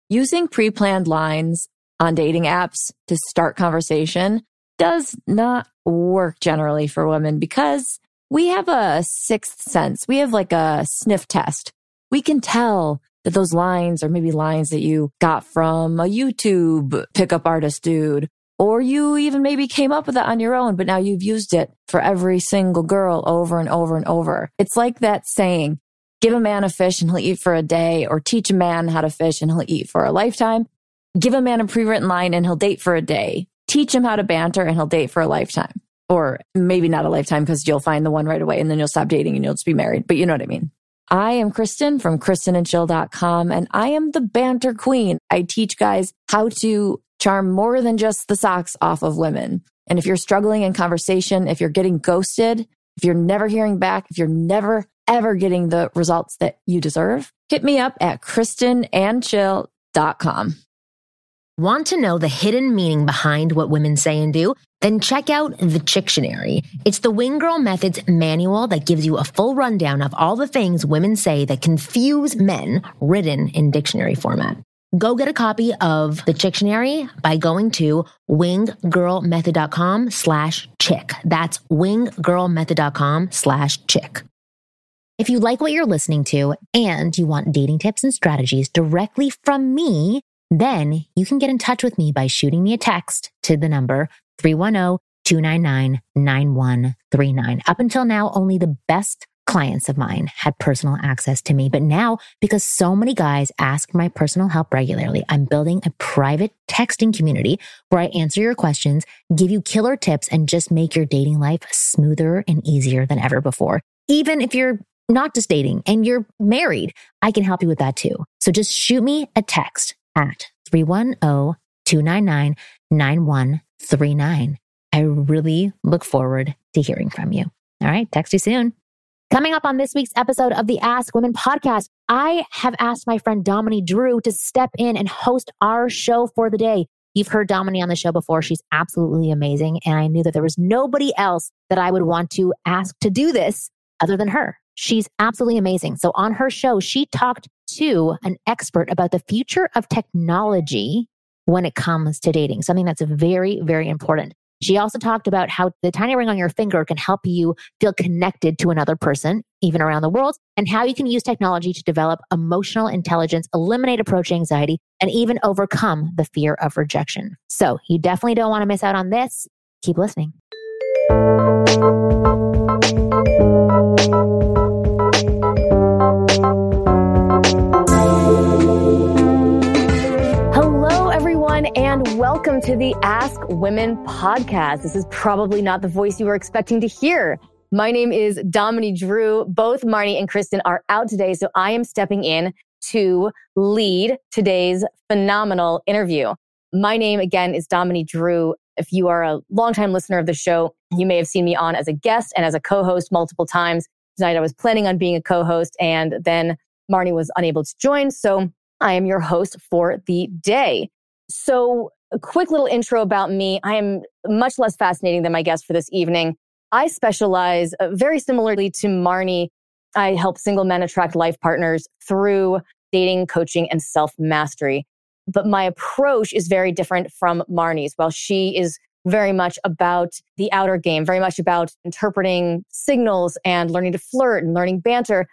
Using pre-planned lines on dating apps to start conversation does not work generally for women because we have a sixth sense. We have like a sniff test. We can tell that those lines are maybe lines that you got from a YouTube pickup artist dude, or you even maybe came up with it on your own, but now you've used it for every single girl over and over and over. It's like that saying, give a man a fish and he'll eat for a day, or teach a man how to fish and he'll eat for a lifetime. Give a man a pre-written line and he'll date for a day. Teach him how to banter and he'll date for a lifetime. Or maybe not a lifetime because you'll find the one right away and then you'll stop dating and you'll just be married. But you know what I mean. I am Kristen from KristenandChill.com, and I am the banter queen. I teach guys how to charm more than just the socks off of women. And if you're struggling in conversation, if you're getting ghosted, if you're never hearing back, if you're never, ever getting the results that you deserve, hit me up at KristenandChill.com. Want to know the hidden meaning behind what women say and do? Then check out the Chictionary. It's the Wing Girl Method's manual that gives you a full rundown of all the things women say that confuse men, written in dictionary format. Go get a copy of the Chictionary by going to winggirlmethod.com/chick. That's winggirlmethod.com/chick. If you like what you're listening to and you want dating tips and strategies directly from me, then you can get in touch with me by shooting me a text to the number 310-299-9139. Up until now, only the best clients of mine had personal access to me. But now, because so many guys ask for my personal help regularly, I'm building a private texting community where I answer your questions, give you killer tips, and just make your dating life smoother and easier than ever before. Even if you're not just dating and you're married, I can help you with that too. So just shoot me a text at 310-299-9139. I really look forward to hearing from you. All right, text you soon. Coming up on this week's episode of the Ask Women podcast, I have asked my friend Dominique Drew to step in and host our show for the day. You've heard Dominique on the show before. She's absolutely amazing. And I knew that there was nobody else that I would want to ask to do this other than her. She's absolutely amazing. So on her show, she talked to an expert about the future of technology when it comes to dating, something that's very, very important. She also talked about how the tiny ring on your finger can help you feel connected to another person, even around the world, and how you can use technology to develop emotional intelligence, eliminate approach anxiety, and even overcome the fear of rejection. So you definitely don't want to miss out on this. Keep listening. And welcome to the Ask Women podcast. This is probably not the voice you were expecting to hear. My name is Dominique Drew. Both Marnie and Kristen are out today, so I am stepping in to lead today's phenomenal interview. My name, again, is Dominique Drew. If you are a longtime listener of the show, you may have seen me on as a guest and as a co-host multiple times. Tonight, I was planning on being a co-host, and then Marnie was unable to join, so I am your host for the day. So a quick little intro about me. I am much less fascinating than my guest for this evening. I specialize very similarly to Marnie. I help single men attract life partners through dating, coaching, and self-mastery. But my approach is very different from Marnie's. While she is very much about the outer game, very much about interpreting signals and learning to flirt and learning banter,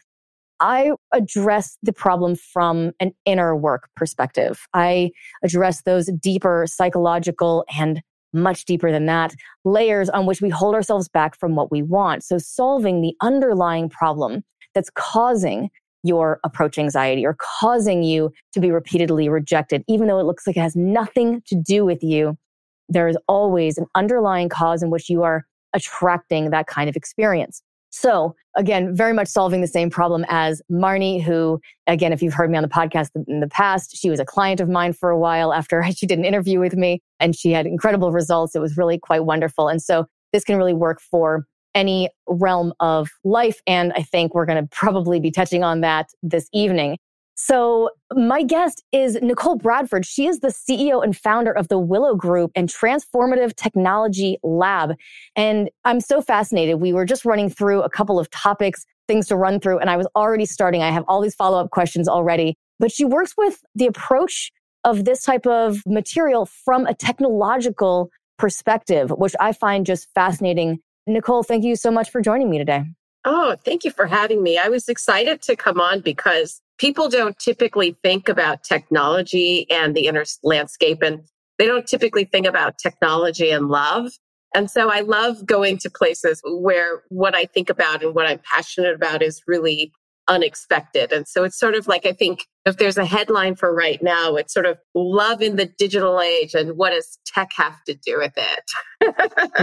I address the problem from an inner work perspective. I address those deeper psychological and much deeper than that layers on which we hold ourselves back from what we want. So solving the underlying problem that's causing your approach anxiety or causing you to be repeatedly rejected, even though it looks like it has nothing to do with you, there is always an underlying cause in which you are attracting that kind of experience. So again, very much solving the same problem as Marnie, who, again, if you've heard me on the podcast in the past, she was a client of mine for a while after she did an interview with me, and she had incredible results. It was really quite wonderful. And so this can really work for any realm of life. And I think we're going to probably be touching on that this evening. So my guest is Nicole Bradford. She is the CEO and founder of the Willow Group and Transformative Technology Lab. And I'm so fascinated. We were just running through a couple of topics, things to run through, and I was already starting. I have all these follow-up questions already. But she works with the approach of this type of material from a technological perspective, which I find just fascinating. Nicole, thank you so much for joining me today. Oh, thank you for having me. I was excited to come on because people don't typically think about technology and the inner landscape, and they don't typically think about technology and love. And so I love going to places where what I think about and what I'm passionate about is really unexpected. And so it's sort of like, I think if there's a headline for right now, it's sort of love in the digital age and what does tech have to do with it?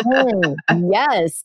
Yes.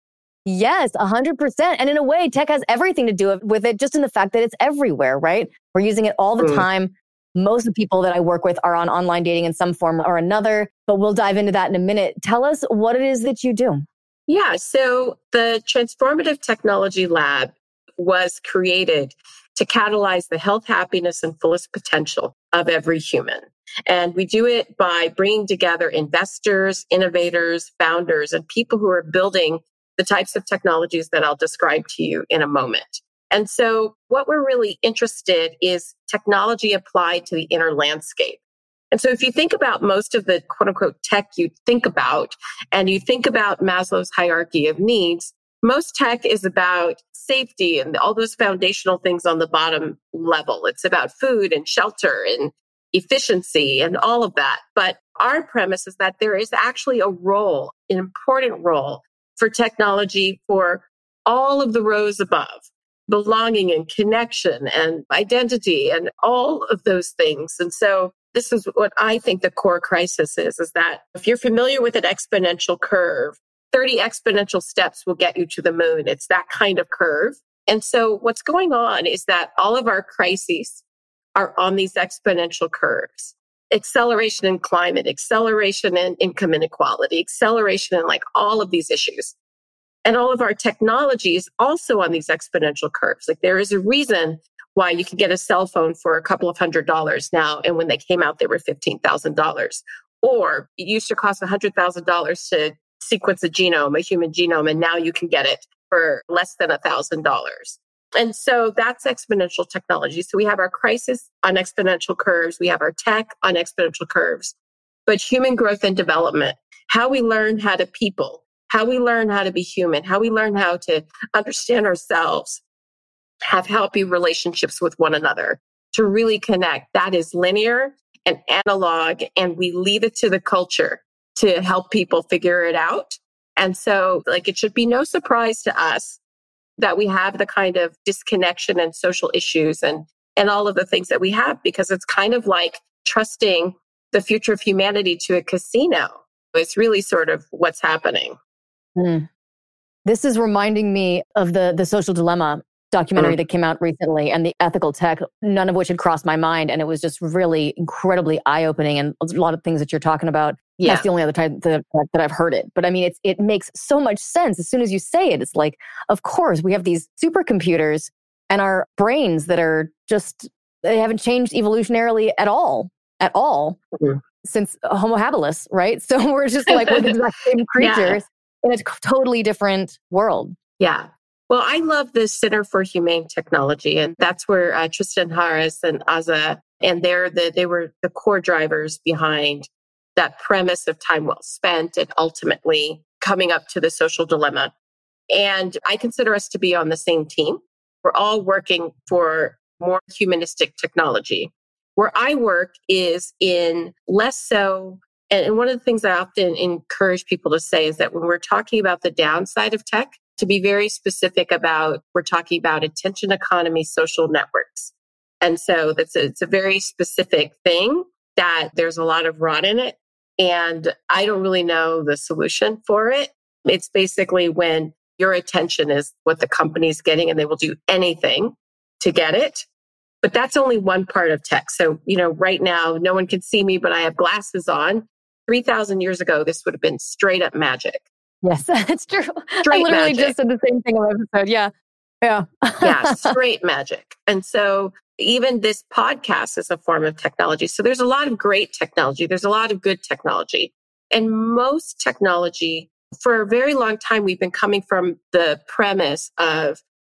Yes, 100%. And in a way, tech has everything to do with it, just in the fact that it's everywhere, right? We're using it all the time. Most of the people that I work with are on online dating in some form or another, but we'll dive into that in a minute. Tell us what it is that you do. Yeah, so the Transformative Technology Lab was created to catalyze the health, happiness, and fullest potential of every human. And we do it by bringing together investors, innovators, founders, and people who are building the types of technologies that I'll describe to you in a moment. And so what we're really interested is technology applied to the inner landscape. And so if you think about most of the quote unquote tech you think about, and you think about Maslow's hierarchy of needs, most tech is about safety and all those foundational things on the bottom level. It's about food and shelter and efficiency and all of that. But our premise is that there is actually a role, an important role for technology for all of the rows above, belonging and connection and identity and all of those things. And so this is what I think the core crisis is that if you're familiar with an exponential curve, 30 exponential steps will get you to the moon. It's that kind of curve. And so what's going on is that all of our crises are on these exponential curves. Acceleration in climate, acceleration in income inequality, acceleration in like all of these issues. And all of our technology is also on these exponential curves. Like there is a reason why you can get a cell phone for a couple of $100s now. And when they came out, they were $15,000. Or it used to cost $100,000 to sequence a genome, a human genome. And now you can get it for less than $1,000. And so that's exponential technology. So we have our crisis on exponential curves. We have our tech on exponential curves. But human growth and development, how we learn how to people, how we learn how to be human, how we learn how to understand ourselves, have healthy relationships with one another, to really connect. That is linear and analog, and we leave it to the culture to help people figure it out. And so, like, it should be no surprise to us that we have the kind of disconnection and social issues and all of the things that we have, because it's kind of like trusting the future of humanity to a casino. It's really sort of what's happening. This is reminding me of the Social Dilemma documentary that came out recently and the ethical tech, none of which had crossed my mind. And it was just really incredibly eye-opening. And a lot of things that you're talking about. Yeah. That's the only other time that I've heard it. But I mean, it makes so much sense. As soon as you say it, it's like, of course, we have these supercomputers and our brains that are just, they haven't changed evolutionarily at all, since Homo habilis, right? So we're just like, we're the exact same creatures in a totally different world. Yeah. Well, I love the Center for Humane Technology, and that's where Tristan Harris and Aza, and they were the core drivers behind that premise of time well spent and ultimately coming up to the social dilemma. And I consider us to be on the same team. We're all working for more humanistic technology. Where I work is in less so, and one of the things I often encourage people to say is that when we're talking about the downside of tech, to be very specific about, we're talking about attention economy, social networks. And so it's a very specific thing that there's a lot of rot in it. And I don't really know the solution for it. It's basically when your attention is what the company's getting and they will do anything to get it. But that's only one part of tech. So, right now, no one can see me, but I have glasses on. 3,000 years ago, this would have been straight up magic. Yes, that's true. Straight I literally magic. just said the same thing in the episode. Yeah. Yeah, straight magic. And so even this podcast is a form of technology. So there's a lot of great technology. There's a lot of good technology. And most technology, for a very long time, we've been coming from the premise of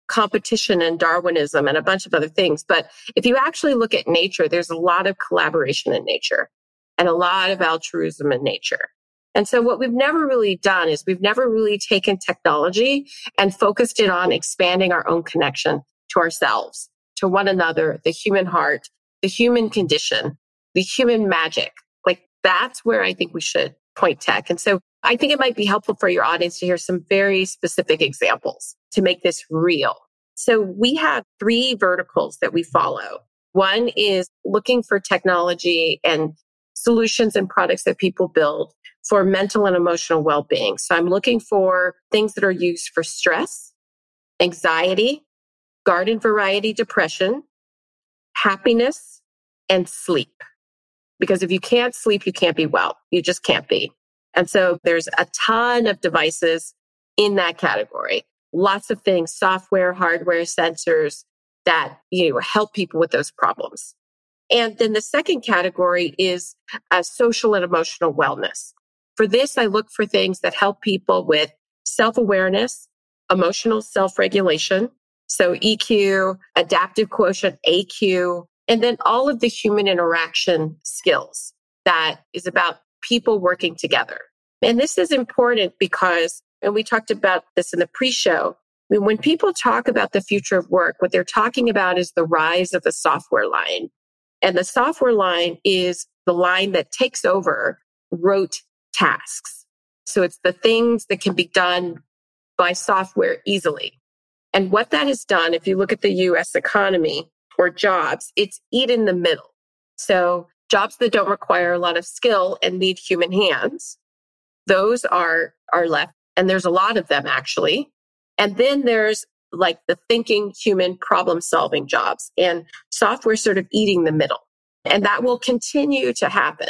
competition and Darwinism and a bunch of other things. But if you actually look at nature, there's a lot of collaboration in nature and a lot of altruism in nature. And so what we've never really done is we've never really taken technology and focused it on expanding our own connection to ourselves, to one another, the human heart, the human condition, the human magic. Like that's where I think we should point tech. And so I think it might be helpful for your audience to hear some very specific examples to make this real. So we have 3 verticals that we follow. One is looking for technology and solutions and products that people build for mental and emotional well-being. So I'm looking for things that are used for stress, anxiety, garden variety depression, happiness, and sleep. Because if you can't sleep, you can't be well. You just can't be. And so there's a ton of devices in that category. Lots of things, software, hardware, sensors that help people with those problems. And then the second category is social and emotional wellness. For this, I look for things that help people with self-awareness, emotional self-regulation, so EQ, adaptive quotient, AQ, and then all of the human interaction skills that is about people working together. And this is important because, and we talked about this in the pre-show, when people talk about the future of work, what they're talking about is the rise of the software line. And the software line is the line that takes over rote tasks. So it's the things that can be done by software easily. And what that has done, if you look at the US economy or jobs, it's eaten the middle. So jobs that don't require a lot of skill and need human hands, those are left. And there's a lot of them actually. And then there's like the thinking human problem solving jobs, and software sort of eating the middle. And that will continue to happen.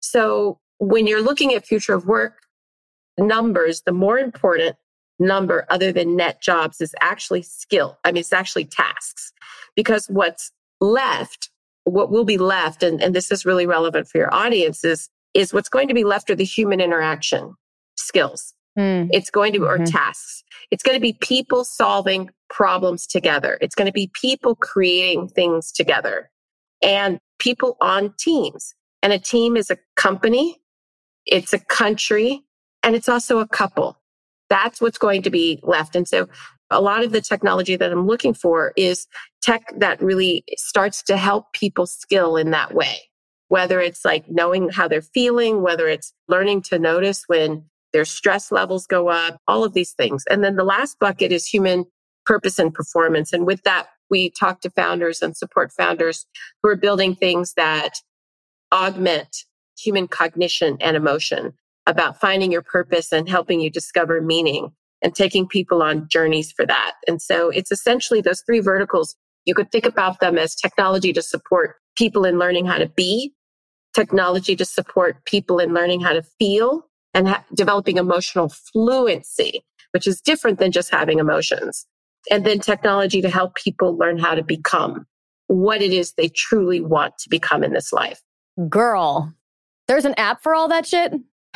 So when you're looking at future of work numbers, the more important number other than net jobs is actually skill. I mean, it's actually tasks, because what's left, what will be left, and this is really relevant for your audience, is what's going to be left are the human interaction skills. It's going to be, or tasks. It's going to be people solving problems together. It's going to be people creating things together and people on teams. And a team is a company, it's a country, and it's also a couple. That's what's going to be left. And so a lot of the technology that I'm looking for is tech that really starts to help people skill in that way, whether it's like knowing how they're feeling, whether it's learning to notice when their stress levels go up, all of these things. And then the last bucket is human purpose and performance. And with that, we talk to founders and support founders who are building things that augment human cognition and emotion, about finding your purpose and helping you discover meaning and taking people on journeys for that. And so it's essentially those 3 verticals. You could think about them as technology to support people in learning how to be, technology to support people in learning how to feel, and developing emotional fluency, which is different than just having emotions. And then technology to help people learn how to become what it is they truly want to become in this life. Girl, there's an app for all that shit?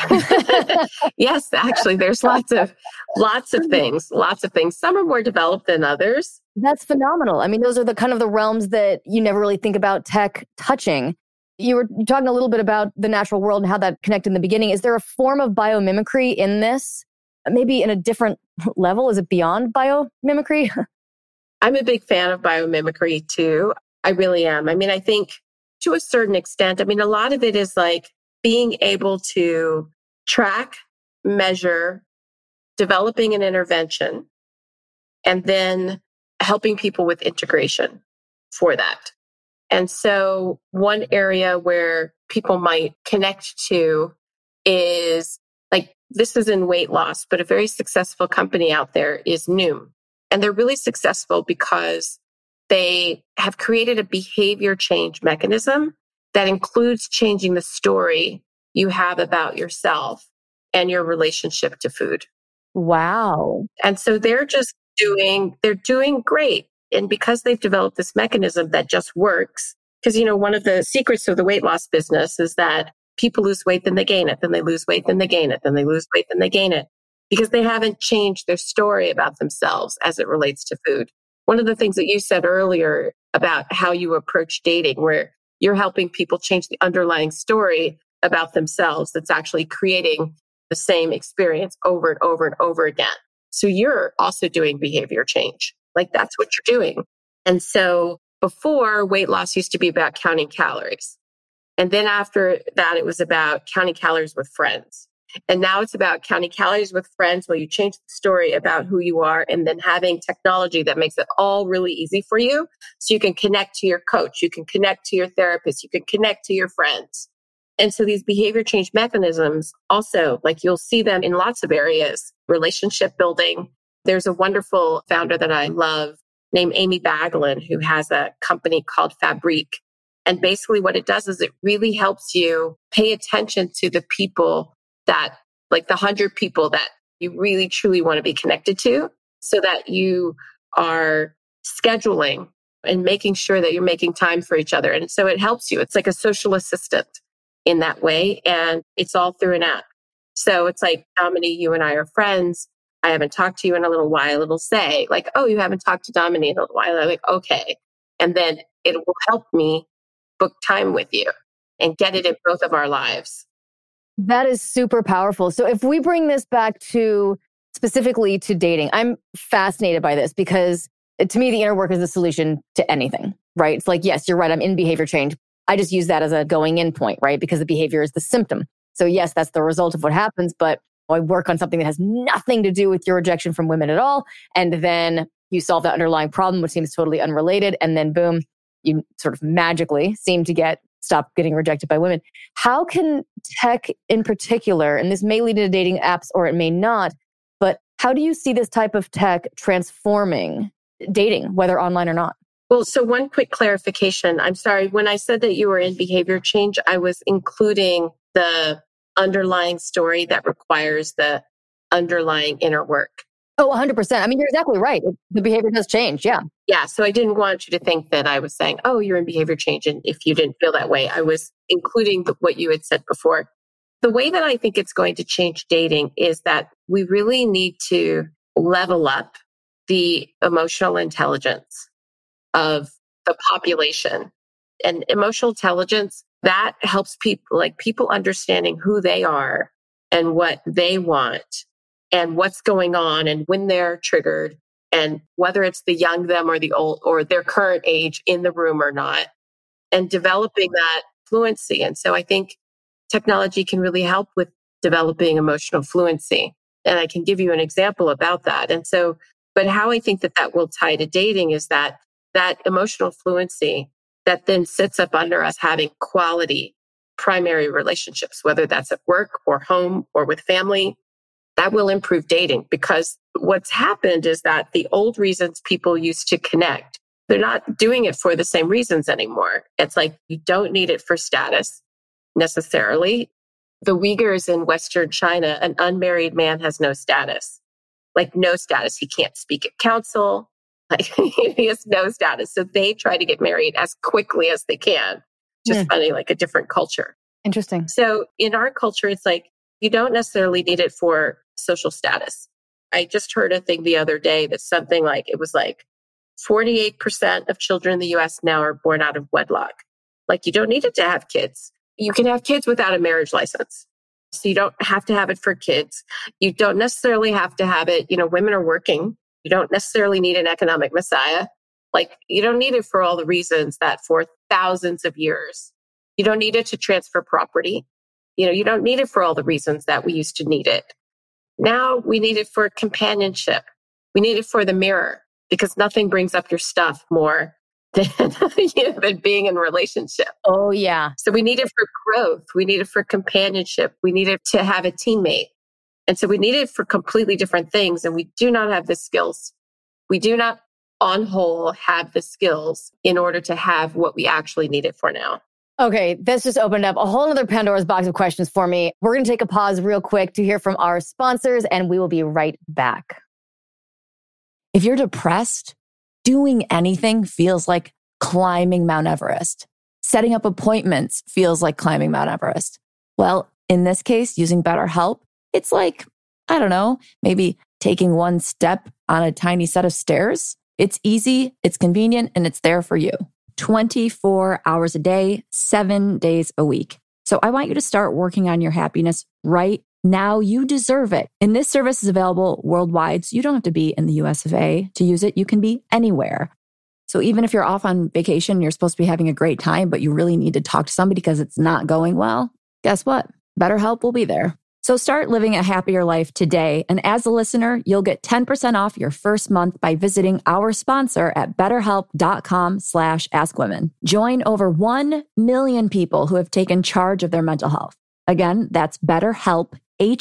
Yes, actually, there's lots of things. Some are more developed than others. That's phenomenal. I mean, those are the kind of the realms that you never really think about tech touching. You were talking a little bit about the natural world and how that connected in the beginning. Is there a form of biomimicry in this? Maybe in a different level? Is it beyond biomimicry? I'm a big fan of biomimicry too. I really am. I mean, I think to a certain extent, I mean, a lot of it is like being able to track, measure, developing an intervention, and then helping people with integration for that. And so one area where people might connect to is like, this is in weight loss, but a very successful company out there is Noom. And they're really successful because they have created a behavior change mechanism that includes changing the story you have about yourself and your relationship to food. Wow. And so they're doing great. And because they've developed this mechanism that just works, because, one of the secrets of the weight loss business is that people lose weight, then they gain it, then they lose weight, then they gain it, then they lose weight, then they gain it, because they haven't changed their story about themselves as it relates to food. one of the things that you said earlier about how you approach dating, where you're helping people change the underlying story about themselves that's actually creating the same experience over and over and over again. So you're also doing behavior change. Like that's what you're doing. And so before, weight loss used to be about counting calories. And then after that, it was about counting calories with friends. And now it's about counting calories with friends while you change the story about who you are, and then having technology that makes it all really easy for you. So you can connect to your coach, you can connect to your therapist, you can connect to your friends. And so these behavior change mechanisms also, like you'll see them in lots of areas, relationship building. There's a wonderful founder that I love named Amy Baglin, who has a company called Fabrique. And basically what it does is it really helps you pay attention to the people that, like the 100 people that you really truly want to be connected to, so that you are scheduling and making sure that you're making time for each other. And so it helps you. It's like a social assistant in that way. And it's all through an app. So it's like, Dominique, you and I are friends. I haven't talked to you in a little while. It'll say like, oh, you haven't talked to Dominique in a little while. I'm like, okay. And then it will help me book time with you and get it in both of our lives. That is super powerful. So if we bring this back to specifically to dating, I'm fascinated by this because to me, the inner work is the solution to anything, right? It's like, yes, you're right. I'm in behavior change. I just use that as a going in point, right? Because the behavior is the symptom. So yes, that's the result of what happens, but I work on something that has nothing to do with your rejection from women at all. And then you solve that underlying problem, which seems totally unrelated. And then boom, you sort of magically seem to stop getting rejected by women. How can tech in particular, and this may lead to dating apps or it may not, but how do you see this type of tech transforming dating, whether online or not? Well, so one quick clarification. I'm sorry. When I said that you were in behavior change, I was including the underlying story that requires the underlying inner work. Oh, 100%. I mean, you're exactly right. The behavior does change. Yeah. Yeah. So I didn't want you to think that I was saying, oh, you're in behavior change. And if you didn't feel that way, I was including what you had said before. The way that I think it's going to change dating is that we really need to level up the emotional intelligence of the population. And emotional intelligence, that helps people, like people understanding who they are and what they want and what's going on and when they're triggered and whether it's the young them or the old or their current age in the room or not, and developing that fluency. And so I think technology can really help with developing emotional fluency. And I can give you an example about that. And so, but how I think that will tie to dating is that emotional fluency that then sits up under us having quality primary relationships, whether that's at work or home or with family, that will improve dating. Because what's happened is that the old reasons people used to connect, they're not doing it for the same reasons anymore. It's like you don't need it for status necessarily. The Uyghurs in Western China, an unmarried man has no status, like no status. He can't speak at council. Like he has no status. So they try to get married as quickly as they can. Just funny, like a different culture. Interesting. So in our culture, it's like, you don't necessarily need it for social status. I just heard a thing the other day that's something like, it was like 48% of children in the US now are born out of wedlock. Like you don't need it to have kids. You can have kids without a marriage license. So you don't have to have it for kids. You don't necessarily have to have it. Women are working. You don't necessarily need an economic messiah. Like you don't need it for all the reasons that for thousands of years, you don't need it to transfer property. You don't need it for all the reasons that we used to need it. Now we need it for companionship. We need it for the mirror because nothing brings up your stuff more than being in a relationship. Oh, yeah. So we need it for growth. We need it for companionship. We need it to have a teammate. And so we need it for completely different things. And we do not have the skills. We do not, on whole, have the skills in order to have what we actually need it for now. Okay, this just opened up a whole other Pandora's box of questions for me. We're going to take a pause real quick to hear from our sponsors, and we will be right back. If you're depressed, doing anything feels like climbing Mount Everest. Setting up appointments feels like climbing Mount Everest. Well, in this case, using BetterHelp, it's like, I don't know, maybe taking one step on a tiny set of stairs. It's easy, it's convenient, and it's there for you. 24 hours a day, 7 days a week. So I want you to start working on your happiness right now. You deserve it. And this service is available worldwide, so you don't have to be in the US of A to use it. You can be anywhere. So even if you're off on vacation, you're supposed to be having a great time, but you really need to talk to somebody because it's not going well, guess what? BetterHelp will be there. So start living a happier life today. And as a listener, you'll get 10% off your first month by visiting our sponsor at betterhelp.com/askwomen. Join over 1 million people who have taken charge of their mental health. Again, that's BetterHelp,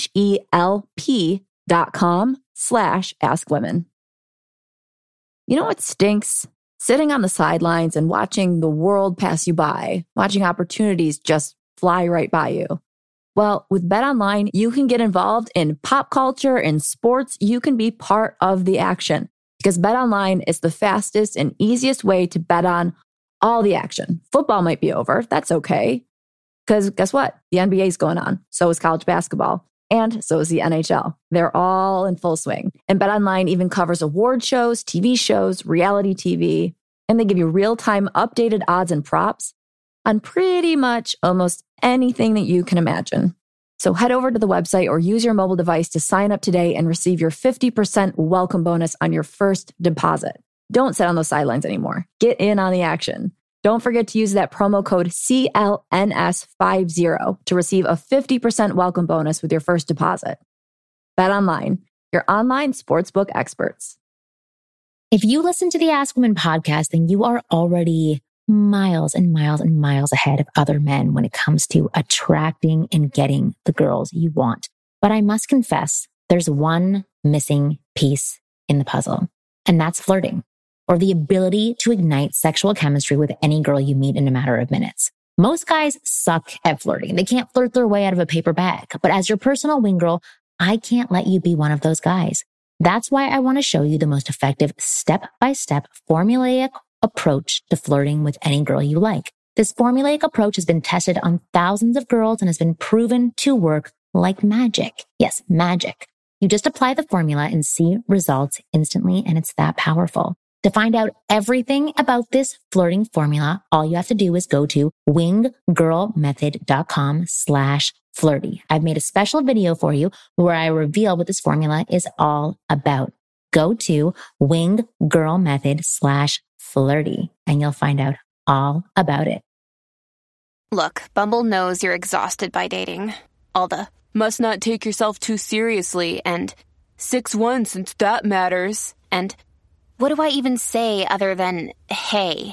HELP.com/askwomen. You know what stinks? Sitting on the sidelines and watching the world pass you by, watching opportunities just fly right by you. Well, with BetOnline, you can get involved in pop culture, in sports. You can be part of the action because BetOnline is the fastest and easiest way to bet on all the action. Football might be over. That's okay. Because guess what? The NBA is going on. So is college basketball. And so is the NHL. They're all in full swing. And BetOnline even covers award shows, TV shows, reality TV. And they give you real-time updated odds and props on pretty much almost anything that you can imagine. So head over to the website or use your mobile device to sign up today and receive your 50% welcome bonus on your first deposit. Don't sit on those sidelines anymore. Get in on the action. Don't forget to use that promo code CLNS50 to receive a 50% welcome bonus with your first deposit. BetOnline, your online sportsbook experts. If you listen to the Ask Women podcast, then you are already miles and miles and miles ahead of other men when it comes to attracting and getting the girls you want. But I must confess, there's one missing piece in the puzzle, and that's flirting, or the ability to ignite sexual chemistry with any girl you meet in a matter of minutes. Most guys suck at flirting. They can't flirt their way out of a paper bag. But as your personal wing girl, I can't let you be one of those guys. That's why I want to show you the most effective step-by-step formulaic approach to flirting with any girl you like. This formulaic approach has been tested on thousands of girls and has been proven to work like magic. Yes, magic. You just apply the formula and see results instantly, and it's that powerful. To find out everything about this flirting formula, all you have to do is go to winggirlmethod.com/flirty. I've made a special video for you where I reveal what this formula is all about. Go to winggirlmethod/flirty and you'll find out all about it. Look, Bumble knows you're exhausted by dating. All the must not take yourself too seriously and 6'1" since that matters. And what do I even say other than, hey?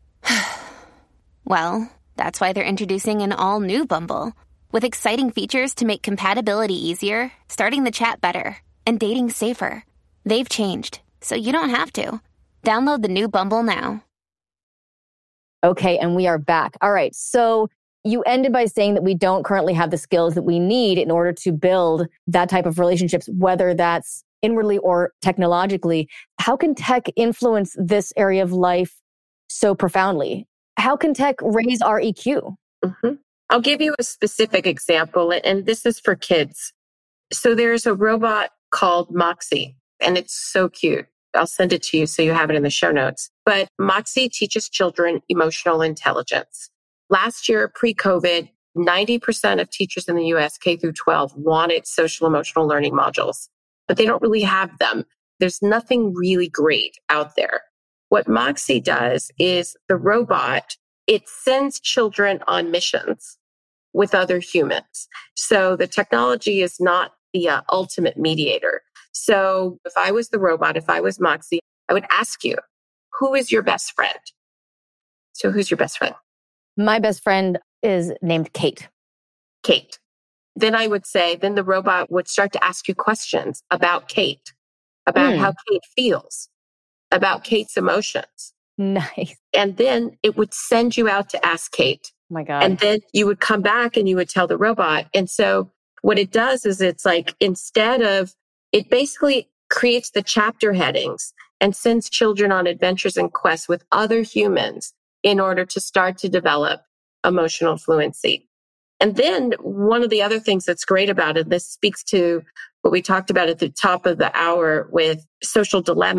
Well, that's why they're introducing an all-new Bumble with exciting features to make compatibility easier, starting the chat better, and dating safer. They've changed, so you don't have to. Download the new Bumble now. Okay, and we are back. All right, so you ended by saying that we don't currently have the skills that we need in order to build that type of relationships, whether that's inwardly or technologically. How can tech influence this area of life so profoundly? How can tech raise our EQ? Mm-hmm. I'll give you a specific example, and this is for kids. So there's a robot called Moxie, and it's so cute. I'll send it to you so you have it in the show notes. But Moxie teaches children emotional intelligence. Last year, pre-COVID, 90% of teachers in the US, K through 12, wanted social emotional learning modules, but they don't really have them. There's nothing really great out there. What Moxie does is the robot, it sends children on missions with other humans. So the technology is not the ultimate mediator. So if I was the robot, if I was Moxie, I would ask you, who is your best friend? So who's your best friend? My best friend is named Kate. Kate. Then I would say, then the robot would start to ask you questions about Kate, about how Kate feels, about Kate's emotions. Nice. And then it would send you out to ask Kate. Oh my God. And then you would come back and you would tell the robot. And so what it does is it's like, instead of, it basically creates the chapter headings and sends children on adventures and quests with other humans in order to start to develop emotional fluency. And then one of the other things that's great about it, this speaks to what we talked about at the top of the hour with Social Dilemma.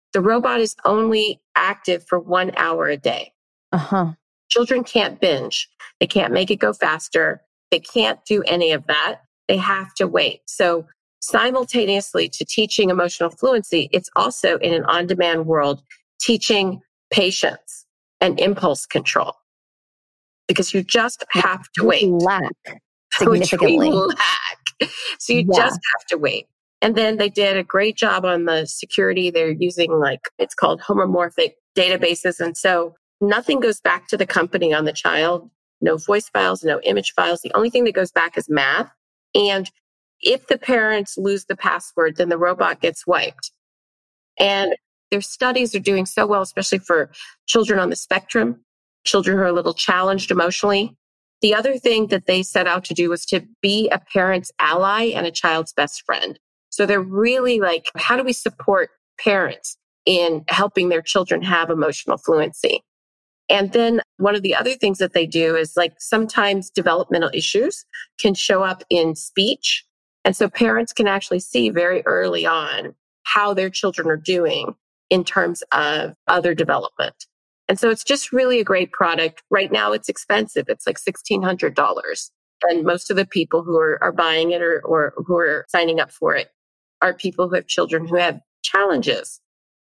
The robot is only active for 1 hour a day. Uh-huh. Children can't binge. They can't make it go faster. They can't do any of that. They have to wait. So simultaneously to teaching emotional fluency, it's also in an on-demand world teaching patience and impulse control, because you just have to wait. Lack Which significantly. we lack. So you just have to wait. And then they did a great job on the security. They're using it's called homomorphic databases. And so nothing goes back to the company on the child. No voice files, no image files. The only thing that goes back is math. And if the parents lose the password, then the robot gets wiped. And their studies are doing so well, especially for children on the spectrum, children who are a little challenged emotionally. The other thing that they set out to do was to be a parent's ally and a child's best friend. So they're really how do we support parents in helping their children have emotional fluency? And then one of the other things that they do is sometimes developmental issues can show up in speech. And so parents can actually see very early on how their children are doing in terms of other development. And so it's just really a great product. Right now it's expensive. It's $1,600. And most of the people who are buying it or who are signing up for it are people who have children who have challenges.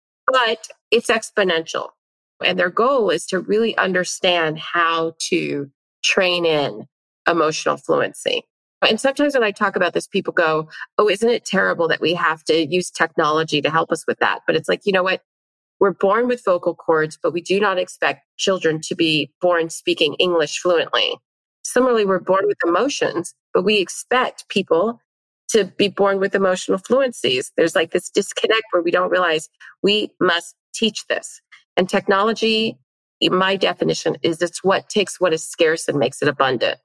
But it's exponential. And their goal is to really understand how to train in emotional fluency. And sometimes when I talk about this, people go, oh, isn't it terrible that we have to use technology to help us with that? But it's you know what? We're born with vocal cords, but we do not expect children to be born speaking English fluently. Similarly, we're born with emotions, but we expect people to be born with emotional fluencies. There's this disconnect where we don't realize we must teach this. And technology, my definition is it's what takes what is scarce and makes it abundant.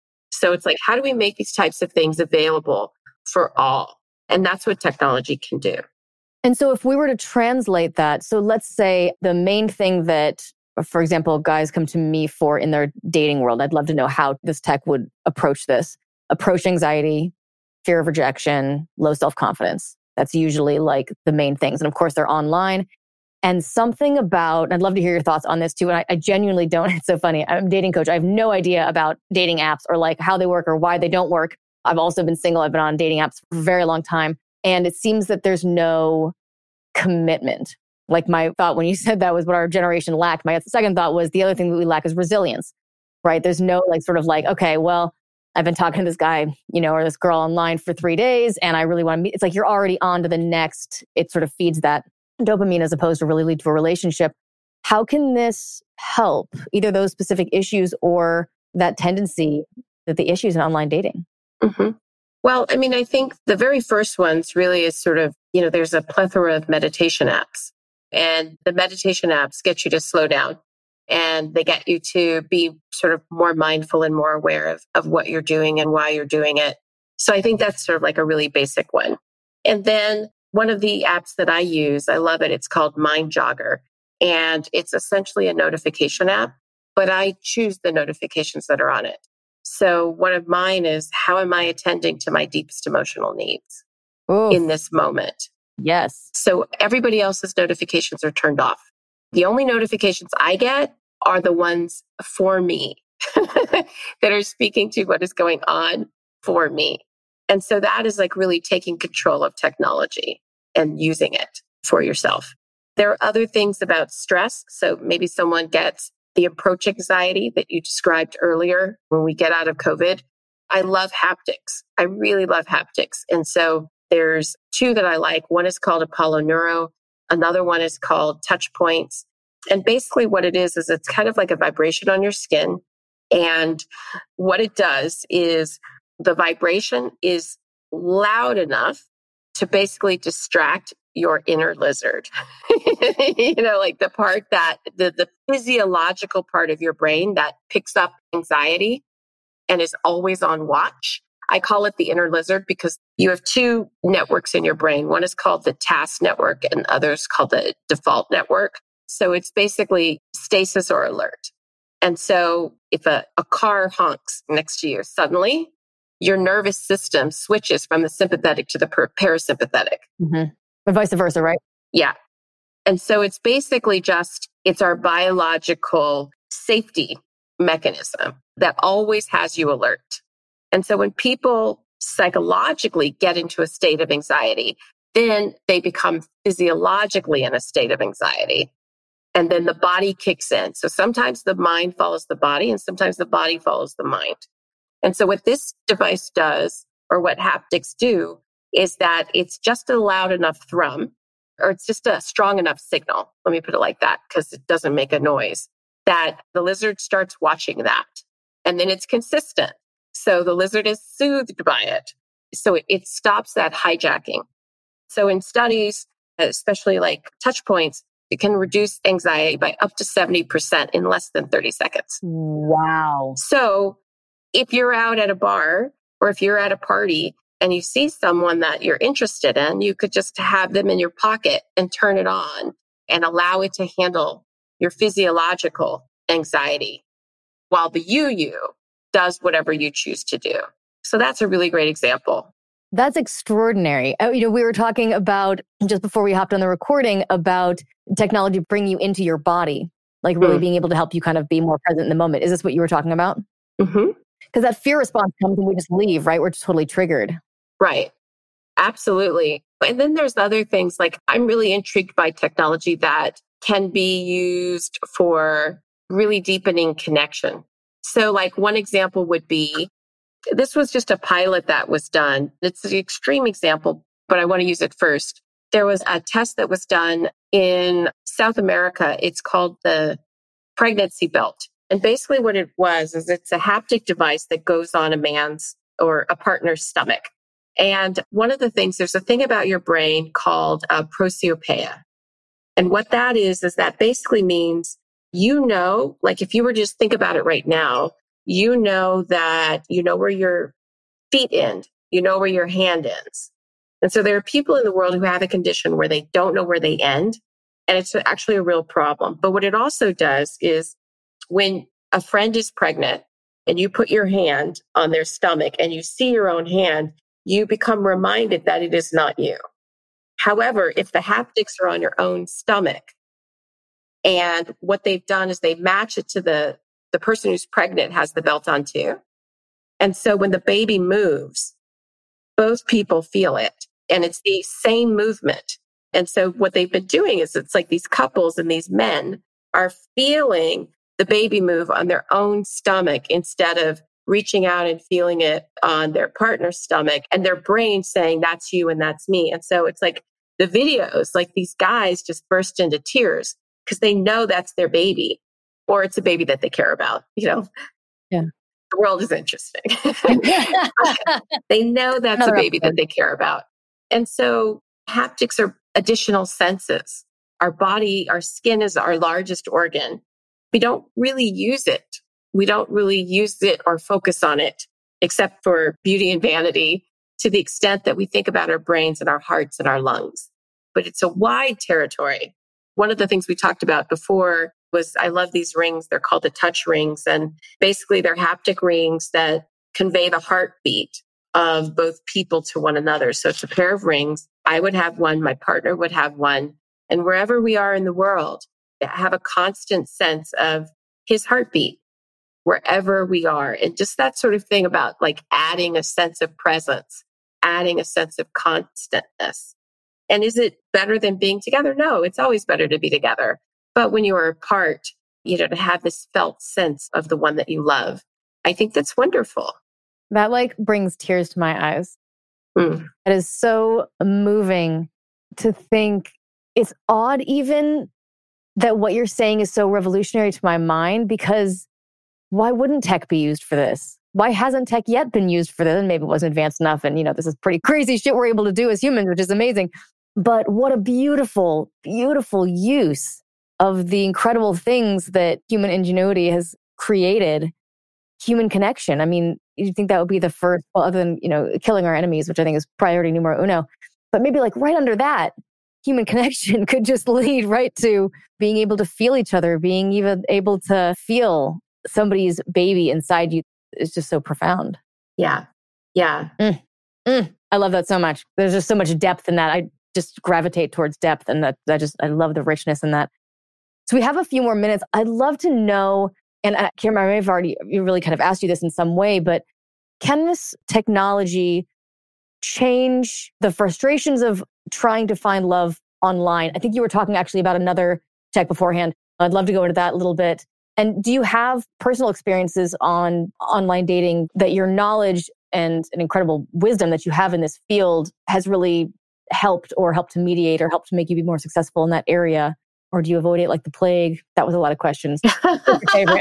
So it's how do we make these types of things available for all? And that's what technology can do. And so if we were to translate that, so let's say the main thing that, for example, guys come to me for in their dating world, I'd love to know how this tech would approach this. Approach anxiety, fear of rejection, low self-confidence. That's usually the main things. And of course, they're online. And something about, I'd love to hear your thoughts on this too. And I genuinely don't, it's so funny. I'm a dating coach. I have no idea about dating apps or how they work or why they don't work. I've also been single. I've been on dating apps for a very long time. And it seems that there's no commitment. My thought when you said that was what our generation lacked. My second thought was the other thing that we lack is resilience, right? There's no okay, well, I've been talking to this guy, or this girl online for 3 days and I really want to meet. It's you're already on to the next. It sort of feeds that dopamine as opposed to really lead to a relationship. How can this help either those specific issues or that tendency that the issues in online dating? Mm-hmm. Well, I think the very first ones really is sort of, there's a plethora of meditation apps, and the meditation apps get you to slow down and they get you to be sort of more mindful and more aware of what you're doing and why you're doing it. So I think that's sort of a really basic one. And then one of the apps that I use, I love it. It's called Mind Jogger, and it's essentially a notification app, but I choose the notifications that are on it. So one of mine is, how am I attending to my deepest emotional needs in this moment? Yes. So everybody else's notifications are turned off. The only notifications I get are the ones for me that are speaking to what is going on for me. And so that is really taking control of technology and using it for yourself. There are other things about stress. So maybe someone gets the approach anxiety that you described earlier when we get out of COVID. I love haptics. I really love haptics. And so there's two that I like. One is called Apollo Neuro. Another one is called Touch Points. And basically what it is it's kind of like a vibration on your skin. And what it does is the vibration is loud enough to basically distract your inner lizard. The part that the physiological part of your brain that picks up anxiety and is always on watch. I call it the inner lizard because you have two networks in your brain. One is called the task network and the other is called the default network. So it's basically stasis or alert. And so if a car honks next to you, suddenly your nervous system switches from the sympathetic to the parasympathetic. Mm-hmm. But vice versa, right? Yeah. And so it's basically it's our biological safety mechanism that always has you alert. And so when people psychologically get into a state of anxiety, then they become physiologically in a state of anxiety. And then the body kicks in. So sometimes the mind follows the body and sometimes the body follows the mind. And so what this device does, or what haptics do, is that it's just a loud enough thrum, or it's just a strong enough signal. Let me put it like that, because it doesn't make a noise, that the lizard starts watching that. And then it's consistent. So the lizard is soothed by it. So it stops that hijacking. So in studies, especially like touch points, it can reduce anxiety by up to 70% in less than 30 seconds. Wow. So if you're out at a bar or if you're at a party and you see someone that you're interested in, you could just have them in your pocket and turn it on and allow it to handle your physiological anxiety while the you does whatever you choose to do. So that's a really great example. That's extraordinary. We were talking about, just before we hopped on the recording, about technology bringing you into your body, like really being able to help you kind of be more present in the moment. Is this what you were talking about? Mm-hmm. Because that fear response comes and we just leave, right? We're just totally triggered. Right. Absolutely. And then there's other things, like I'm really intrigued by technology that can be used for really deepening connection. So like one example would be, this was just a pilot that was done. It's an extreme example, but I want to use it first. There was a test that was done in South America. It's called the pregnancy belt. And basically what it was is it's a haptic device that goes on a man's or a partner's stomach. And one of the things, there's a thing about your brain called prosiopeia. And what that is that basically means, like if you were to just think about it right now, that you know where your feet end, you know where your hand ends. And so there are people in the world who have a condition where they don't know where they end. And it's actually a real problem. But what it also does is when a friend is pregnant and you put your hand on their stomach and you see your own hand, you become reminded that it is not you. However, if the haptics are on your own stomach, and what they've done is they match it to the person who's pregnant has the belt on too. And so when the baby moves, both people feel it and it's the same movement. And so what they've been doing is it's like these couples and these men are feeling the baby move on their own stomach instead of reaching out and feeling it on their partner's stomach, and their brain saying, that's you and that's me. And so it's like the videos, like these guys just burst into tears because they know that's their baby, or it's a baby that they care about, Yeah. The world is interesting. They know that's a baby that they care about. And so haptics are additional senses. Our body, our skin is our largest organ. We don't really use it. We don't really use it or focus on it, except for beauty and vanity, to the extent that we think about our brains and our hearts and our lungs. But it's a wide territory. One of the things we talked about before was, I love these rings. They're called the touch rings. And basically they're haptic rings that convey the heartbeat of both people to one another. So it's a pair of rings. I would have one. My partner would have one. And wherever we are in the world, have a constant sense of his heartbeat wherever we are. And just that sort of thing about like adding a sense of presence, adding a sense of constantness. And is it better than being together? No, it's always better to be together. But when you are apart, to have this felt sense of the one that you love, I think that's wonderful. That like brings tears to my eyes. It is so moving to think. It's odd even that what you're saying is so revolutionary to my mind, because why wouldn't tech be used for this? Why hasn't tech yet been used for this? And maybe it wasn't advanced enough. And, this is pretty crazy shit we're able to do as humans, which is amazing. But what a beautiful, beautiful use of the incredible things that human ingenuity has created. Human connection. I mean, you think that would be the first, well, other than, killing our enemies, which I think is priority numero uno. But maybe like right under that, human connection could just lead right to being able to feel each other, being even able to feel somebody's baby inside you. Is just so profound. Yeah. Yeah. I love that so much. There's just so much depth in that. I just gravitate towards depth. And I love the richness in that. So we have a few more minutes. I'd love to know, and I can't remember, I may have already really kind of asked you this in some way, but can this technology change the frustrations of trying to find love online? I think you were talking actually about another tech beforehand. I'd love to go into that a little bit. And do you have personal experiences on online dating that your knowledge and an incredible wisdom that you have in this field has really helped to mediate or helped to make you be more successful in that area? Or do you avoid it like the plague? That was a lot of questions. What's your favorite?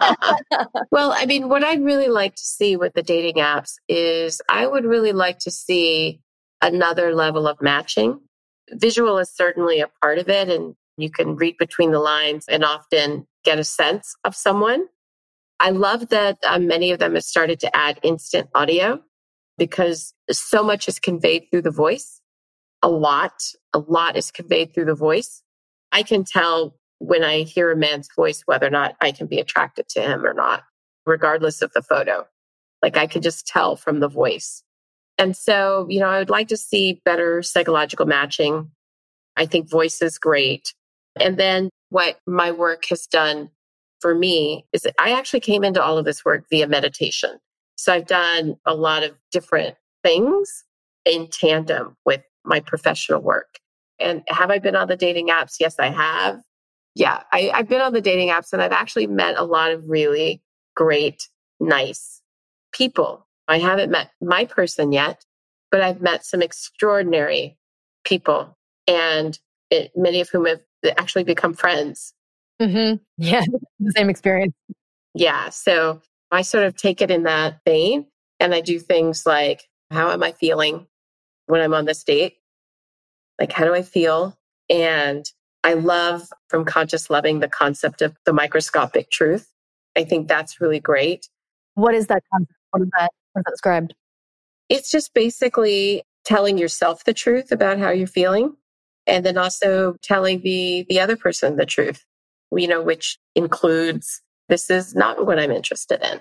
Well, I mean, what I'd really like to see with the dating apps is I would really like to see another level of matching. Visual is certainly a part of it, and you can read between the lines and often get a sense of someone. I love that many of them have started to add instant audio because so much is conveyed through the voice. A lot is conveyed through the voice. I can tell when I hear a man's voice whether or not I can be attracted to him or not, regardless of the photo. Like I can just tell from the voice. And so, I would like to see better psychological matching. I think voice is great. And then what my work has done for me is that I actually came into all of this work via meditation. So I've done a lot of different things in tandem with my professional work. And have I been on the dating apps? Yes, I have. Yeah, I've been on the dating apps and I've actually met a lot of really great, nice people. I haven't met my person yet, but I've met some extraordinary people and many of whom have actually become friends. Mm-hmm. Yeah, the same experience. Yeah, so I sort of take it in that vein and I do things like, how am I feeling when I'm on this date? Like, how do I feel? And I love from Conscious Loving the concept of the microscopic truth. I think that's really great. What is that concept? What is that described? It's just basically telling yourself the truth about how you're feeling. And then also telling the other person the truth, which includes, this is not what I'm interested in.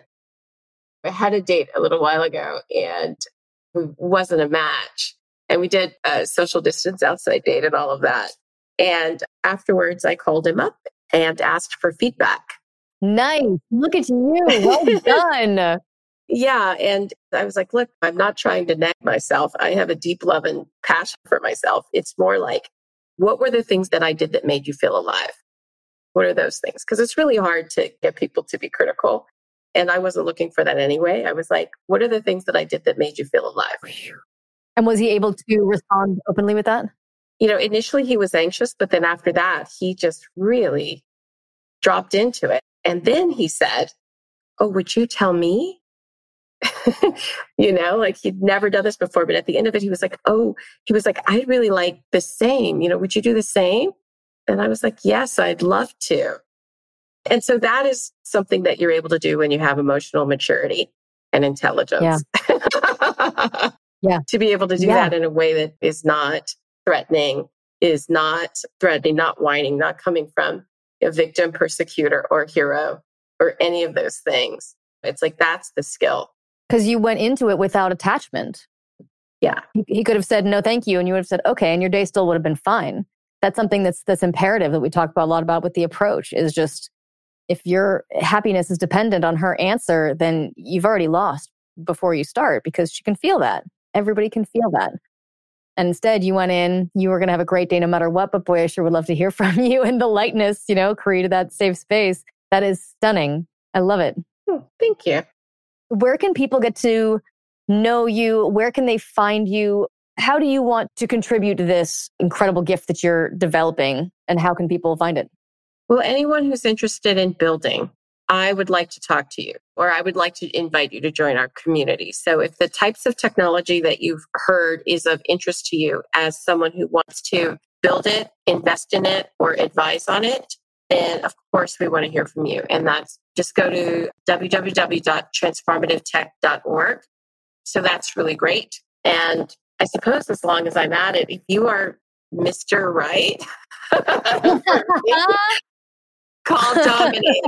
I had a date a little while ago and it wasn't a match. And we did a social distance outside date and all of that. And afterwards, I called him up and asked for feedback. Nice. Look at you. Well done. Yeah. And I was like, look, I'm not trying to nag myself. I have a deep love and passion for myself. It's more like, what were the things that I did that made you feel alive? What are those things? Because it's really hard to get people to be critical. And I wasn't looking for that anyway. I was like, what are the things that I did that made you feel alive? And was he able to respond openly with that? Initially he was anxious, but then after that, he just really dropped into it. And then he said, oh, would you tell me? Like he'd never done this before. But at the end of it, he was like, I'd really like the same. Would you do the same? And I was like, yes, I'd love to. And so that is something that you're able to do when you have emotional maturity and intelligence. Yeah. Yeah. To be able to do that in a way that is not threatening, not whining, not coming from a victim, persecutor, or hero, or any of those things. It's like, that's the skill. Because you went into it without attachment. Yeah. He could have said, no, thank you. And you would have said, okay. And your day still would have been fine. That's something that's imperative that we talk about a lot about with the approach is just, if your happiness is dependent on her answer, then you've already lost before you start because she can feel that. Everybody can feel that. And instead you went in, you were going to have a great day no matter what, but boy, I sure would love to hear from you. And the lightness, created that safe space. That is stunning. I love it. Oh, thank you. Where can people get to know you? Where can they find you? How do you want to contribute to this incredible gift that you're developing? And how can people find it? Well, anyone who's interested in building, I would like to talk to you, or I would like to invite you to join our community. So if the types of technology that you've heard is of interest to you as someone who wants to build it, invest in it, or advise on it, then of course we want to hear from you. And that's just go to www.transformativetech.org. So that's really great. And I suppose as long as I'm at it, if you are Mr. Right, call Dominique.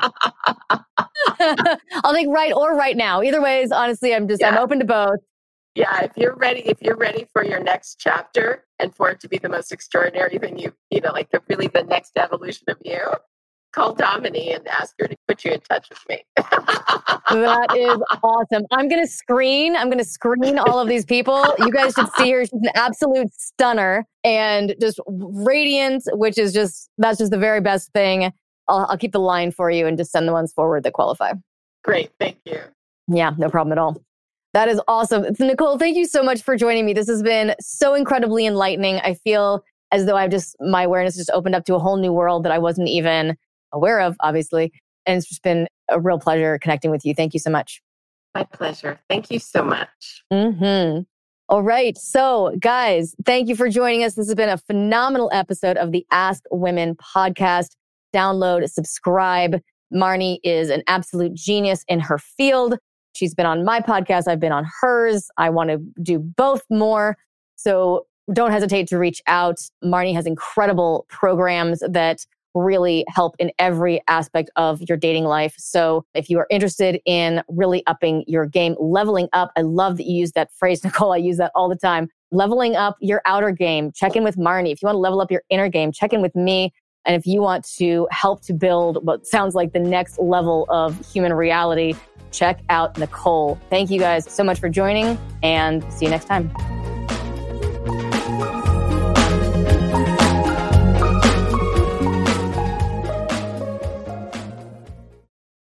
I'll take right or right now. Either ways, honestly, I'm open to both. Yeah, if you're ready for your next chapter and for it to be the most extraordinary thing like the next evolution of you, call Domini and ask her to put you in touch with me. That is awesome. I'm going to screen all of these people. You guys should see her. She's an absolute stunner and just radiant, that's just the very best thing. I'll keep the line for you and just send the ones forward that qualify. Great. Thank you. Yeah, no problem at all. That is awesome. Nicole, thank you so much for joining me. This has been so incredibly enlightening. I feel as though my awareness just opened up to a whole new world that I wasn't even aware of, obviously. And it's just been a real pleasure connecting with you. Thank you so much. My pleasure. Thank you so much. All right. So guys, thank you for joining us. This has been a phenomenal episode of the Ask Women podcast. Download, subscribe. Marnie is an absolute genius in her field. She's been on my podcast. I've been on hers. I want to do both more. So don't hesitate to reach out. Marnie has incredible programs that really help in every aspect of your dating life. So if you are interested in really upping your game, leveling up, I love that you use that phrase, Nicole. I use that all the time. Leveling up your outer game, check in with Marnie. If you want to level up your inner game, check in with me. And if you want to help to build what sounds like the next level of human reality, check out Nicole. Thank you guys so much for joining and see you next time.